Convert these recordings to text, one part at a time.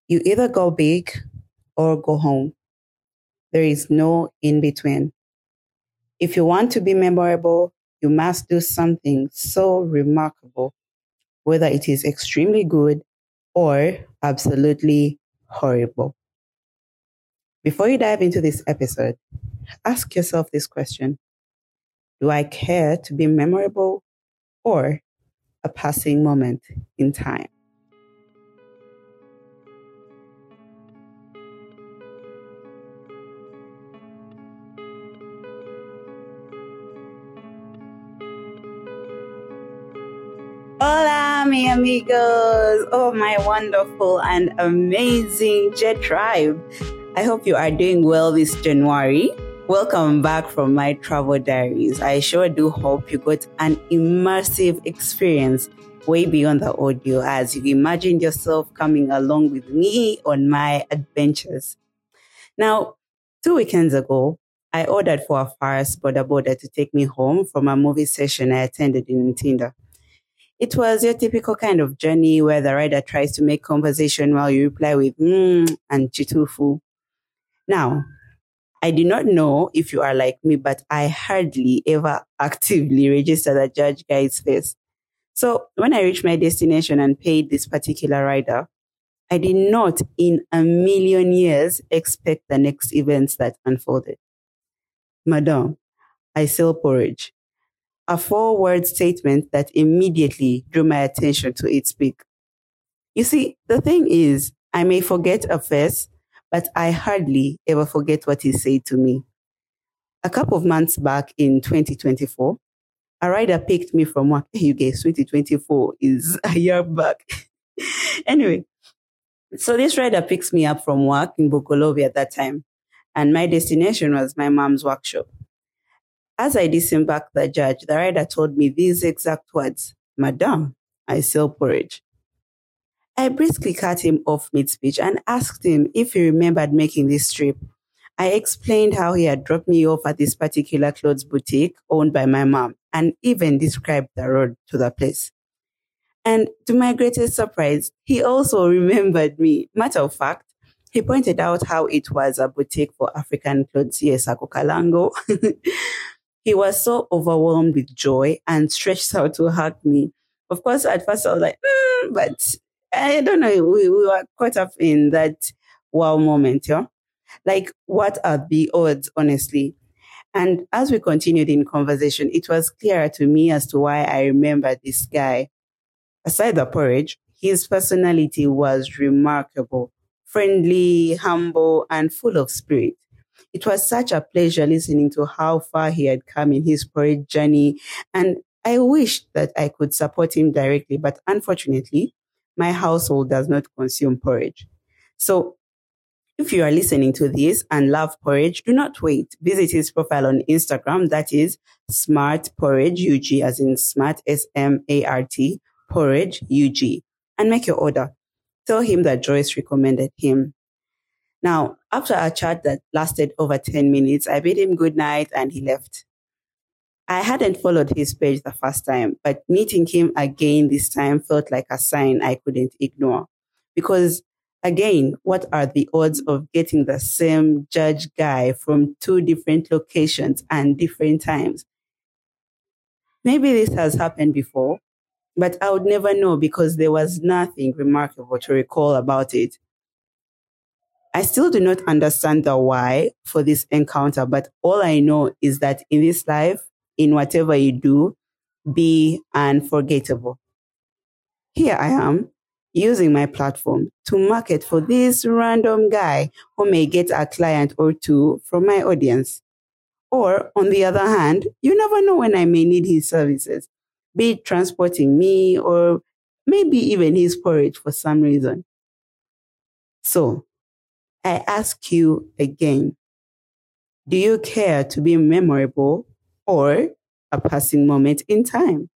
You either go big or go home. There is no in between. If you want to be memorable, you must do something so remarkable, whether it is extremely good or absolutely horrible. Before you dive into this episode, ask yourself this question: do I care to be memorable or a passing moment in time? Hola, mi amigos. Oh, my wonderful and amazing Jet Tribe. I hope you are doing well this January. Welcome back from my travel diaries. I sure do hope you got an immersive experience way beyond the audio as you imagined yourself coming along with me on my adventures. Now, 2 weekends ago, I ordered for a fast boda to take me home from a movie session I attended in Ntinda. It was your typical kind of journey where the rider tries to make conversation while you reply with and chitufu. Now, I do not know if you are like me, but I hardly ever actively register the judge guy's face. So when I reached my destination and paid this particular rider, I did not in a million years expect the next events that unfolded. Madam, I sell porridge. A 4-word statement that immediately drew my attention to its peak. You see, the thing is, I may forget a face, but I hardly ever forget what he said to me. A couple of months back in 2024, a rider picked me from work. Hey, you guys, 2024 is a year back. Anyway, so this rider picks me up from work in Bokolovi at that time, and my destination was my mom's workshop. As I disembarked the judge, the rider told me these exact words: Madam, I sell porridge. I briskly cut him off mid-speech and asked him if he remembered making this trip. I explained how he had dropped me off at this particular clothes boutique owned by my mom and even described the road to the place. And to my greatest surprise, he also remembered me. Matter of fact, he pointed out how it was a boutique for African clothes, yes, Akokalango. He was so overwhelmed with joy and stretched out to hug me. Of course, at first I was like, but I don't know. We were caught up in that wow moment, yeah? Like, what are the odds, honestly? And as we continued in conversation, it was clearer to me as to why I remembered this guy. Aside the porridge, his personality was remarkable, friendly, humble, and full of spirit. It was such a pleasure listening to how far he had come in his porridge journey, and I wished that I could support him directly, but unfortunately, my household does not consume porridge. So if you are listening to this and love porridge, do not wait. Visit his profile on Instagram, that is Smart Porridge UG, as in Smart SMART Porridge UG, and make your order. Tell him that Joyce recommended him. Now, after a chat that lasted over 10 minutes, I bid him good night and he left. I hadn't followed his page the first time, but meeting him again this time felt like a sign I couldn't ignore. Because again, what are the odds of getting the same judge guy from 2 different locations and different times? Maybe this has happened before, but I would never know because there was nothing remarkable to recall about it. I still do not understand the why for this encounter, but all I know is that in this life, in whatever you do, be unforgettable. Here I am, using my platform to market for this random guy who may get a client or 2 from my audience. Or, on the other hand, you never know when I may need his services, be it transporting me or maybe even his porridge for some reason. So, I ask you again, do you care to be memorable or a passing moment in time?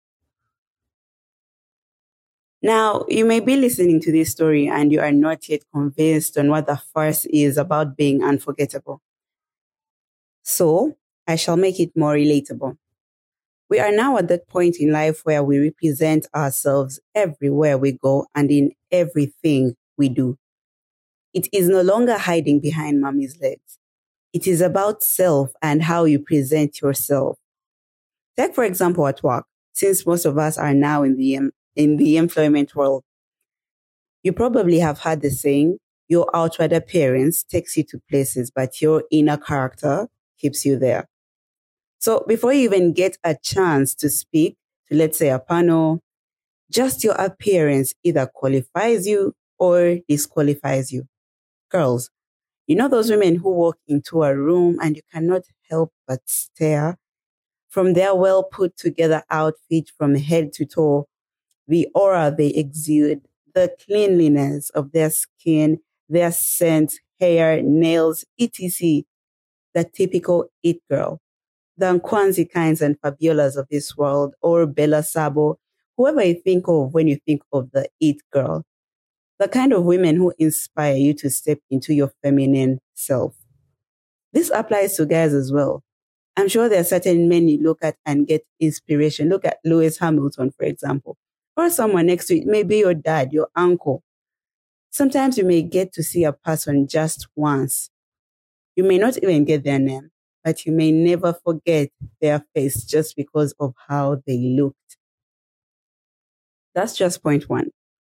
Now, you may be listening to this story and you are not yet convinced on what the farce is about being unforgettable. So, I shall make it more relatable. We are now at that point in life where we represent ourselves everywhere we go and in everything we do. It is no longer hiding behind mommy's legs. It is about self and how you present yourself. Take, for example, at work, since most of us are now in the employment world. You probably have heard the saying, your outward appearance takes you to places, but your inner character keeps you there. So before you even get a chance to speak to, let's say, a panel, just your appearance either qualifies you or disqualifies you. Girls, you know those women who walk into a room and you cannot help but stare? From their well put together outfit from head to toe, the aura they exude, the cleanliness of their skin, their scent, hair, nails, etc. The typical it girl. The Nkwanzi kinds and Fabiolas of this world, or Bella Sabo, whoever you think of when you think of the it girl. The kind of women who inspire you to step into your feminine self. This applies to guys as well. I'm sure there are certain men you look at and get inspiration. Look at Lewis Hamilton, for example, or someone next to it, maybe your dad, your uncle. Sometimes you may get to see a person just once. You may not even get their name, but you may never forget their face just because of how they looked. That's just point one.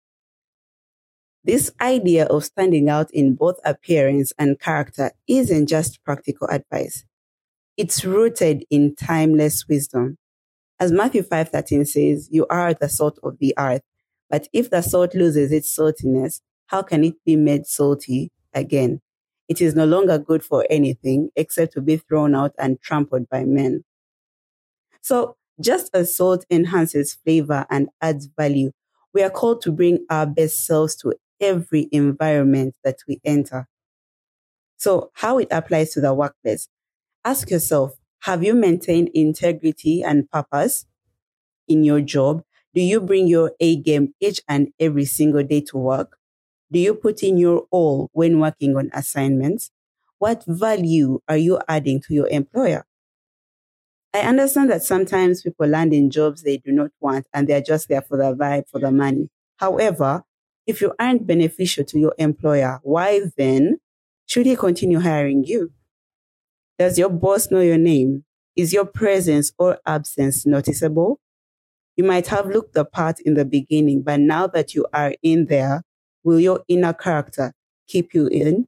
This idea of standing out in both appearance and character isn't just practical advice. It's rooted in timeless wisdom. As Matthew 5:13 says, you are the salt of the earth, but if the salt loses its saltiness, how can it be made salty again? It is no longer good for anything except to be thrown out and trampled by men. So just as salt enhances flavor and adds value, we are called to bring our best selves to every environment that we enter. So how it applies to the workplace? Ask yourself, have you maintained integrity and purpose in your job? Do you bring your A game each and every single day to work? Do you put in your all when working on assignments? What value are you adding to your employer? I understand that sometimes people land in jobs they do not want and they're just there for the vibe, for the money. However, if you aren't beneficial to your employer, why then should he continue hiring you? Does your boss know your name? Is your presence or absence noticeable? You might have looked the part in the beginning, but now that you are in there, will your inner character keep you in?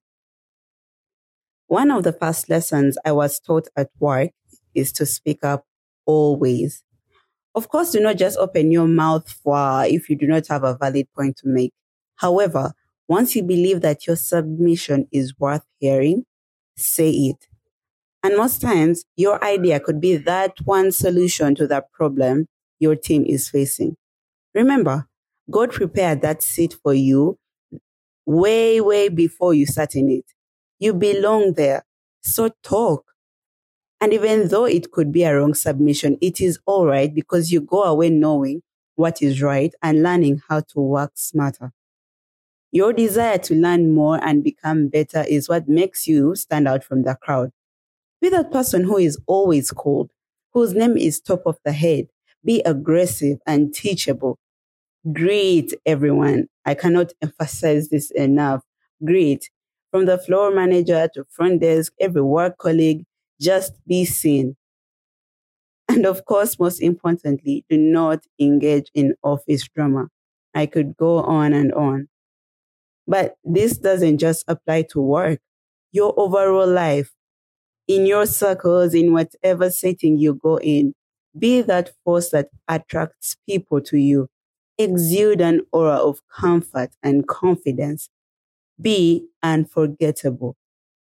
One of the first lessons I was taught at work is to speak up always. Of course, do not just open your mouth if you do not have a valid point to make. However, once you believe that your submission is worth hearing, say it. And most times, your idea could be that one solution to that problem your team is facing. Remember, God prepared that seat for you way, way before you sat in it. You belong there. So talk. And even though it could be a wrong submission, it is all right because you go away knowing what is right and learning how to work smarter. Your desire to learn more and become better is what makes you stand out from the crowd. Be that person who is always cold, whose name is top of the head. Be aggressive and teachable. Greet everyone. I cannot emphasize this enough. Greet. From the floor manager to front desk, every work colleague, just be seen. And of course, most importantly, do not engage in office drama. I could go on and on. But this doesn't just apply to work. Your overall life, in your circles, in whatever setting you go in, be that force that attracts people to you. Exude an aura of comfort and confidence. Be unforgettable.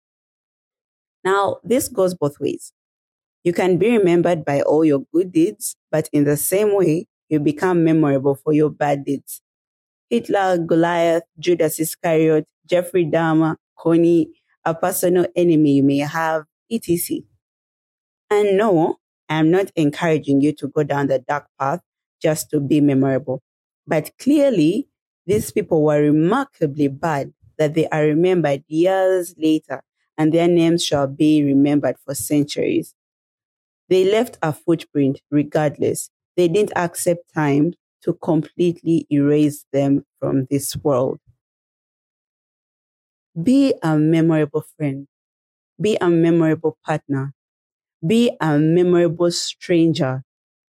Now, this goes both ways. You can be remembered by all your good deeds, but in the same way, you become memorable for your bad deeds. Hitler, Goliath, Judas Iscariot, Jeffrey Dahmer, Connie, a personal enemy you may have, etc. And no, I'm not encouraging you to go down the dark path just to be memorable. But clearly, these people were remarkably bad that they are remembered years later, and their names shall be remembered for centuries. They left a footprint regardless. They didn't accept time to completely erase them from this world. Be a memorable friend. Be a memorable partner. Be a memorable stranger.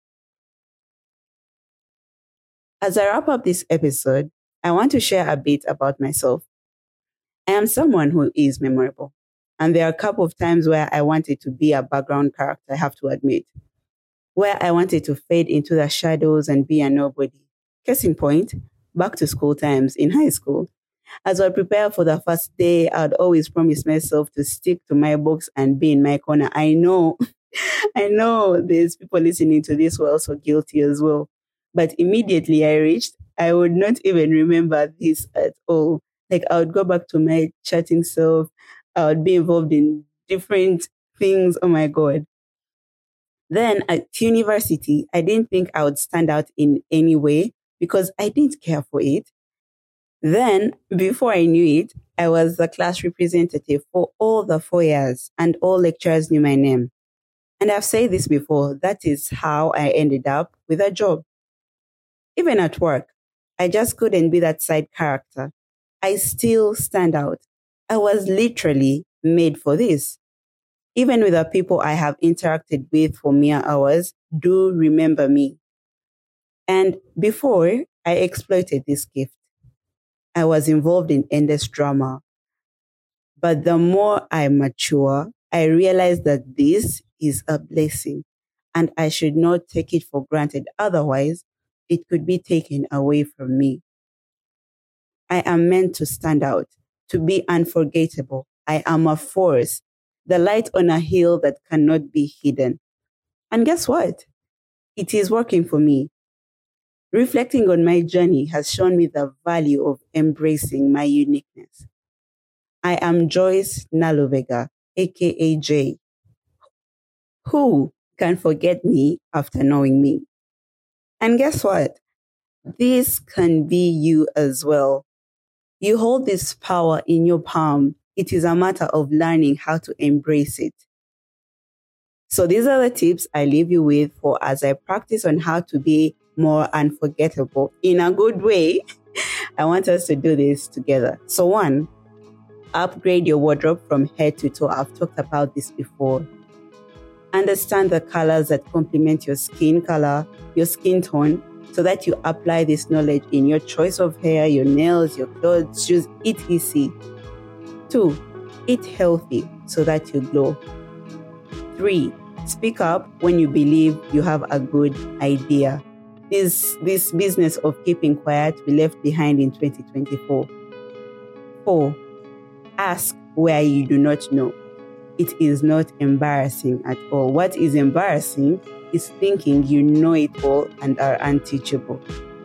As I wrap up this episode, I want to share a bit about myself. I am someone who is memorable. And there are a couple of times where I wanted to be a background character, I have to admit, where I wanted to fade into the shadows and be a nobody. Case in point, back to school times in high school. As I prepare for the first day, I'd always promise myself to stick to my books and be in my corner. I know, I know there's people listening to this who are also guilty as well. But immediately I reached, I would not even remember this at all. Like I would go back to my chatting self. I would be involved in different things. Oh my God. Then at university, I didn't think I would stand out in any way because I didn't care for it. Then, before I knew it, I was the class representative for all the 4 years and all lecturers knew my name. And I've said this before, that is how I ended up with a job. Even at work, I just couldn't be that side character. I still stand out. I was literally made for this. Even with the people I have interacted with for mere hours, do remember me. And before, I exploited this gift. I was involved in endless drama. But the more I mature, I realize that this is a blessing and I should not take it for granted. Otherwise, it could be taken away from me. I am meant to stand out, to be unforgettable. I am a force, the light on a hill that cannot be hidden. And guess what? It is working for me. Reflecting on my journey has shown me the value of embracing my uniqueness. I am Joyce Nalovega, aka Jay. Who can forget me after knowing me? And guess what? This can be you as well. You hold this power in your palm. It is a matter of learning how to embrace it. So these are the tips I leave you with for as I practice on how to be more unforgettable in a good way. I want us to do this together. So 1, upgrade your wardrobe from head to toe. I've talked about this before. Understand the colors that complement your skin color, your skin tone, so that you apply this knowledge in your choice of hair, your nails, your clothes, shoes, etc. 2, eat healthy so that you glow. 3, speak up when you believe you have a good idea. This business of keeping quiet we left behind in 2024. 4, ask where you do not know. It is not embarrassing at all. What is embarrassing is thinking you know it all and are unteachable.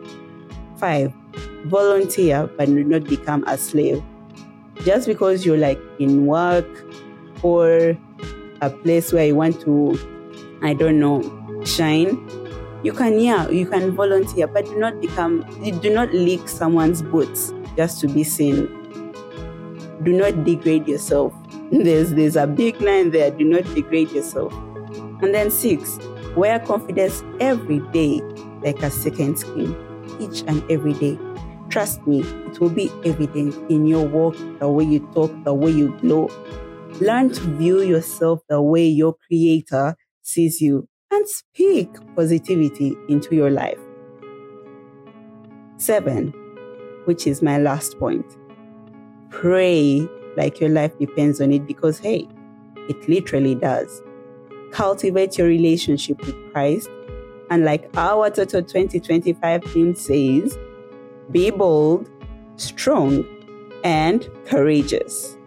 5, volunteer but do not become a slave. Just because you're like in work or a place where you want to, I don't know, shine, you can volunteer, but do not lick someone's boots just to be seen. Do not degrade yourself. There's a big line there. Do not degrade yourself. And then 6, wear confidence every day like a second skin, each and every day. Trust me, it will be evident in your walk, the way you talk, the way you glow. Learn to view yourself the way your Creator sees you and speak positivity into your life. 7, which is my last point. Pray like your life depends on it because, hey, it literally does. Cultivate your relationship with Christ. And like our Toto 2025 theme says, be bold, strong, and courageous.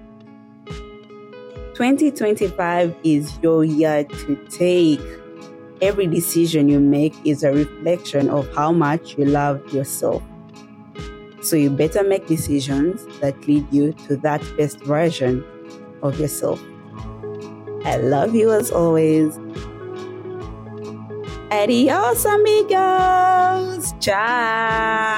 2025 is your year to take. Every decision you make is a reflection of how much you love yourself. So you better make decisions that lead you to that best version of yourself. I love you as always. Adios, amigos. Ciao.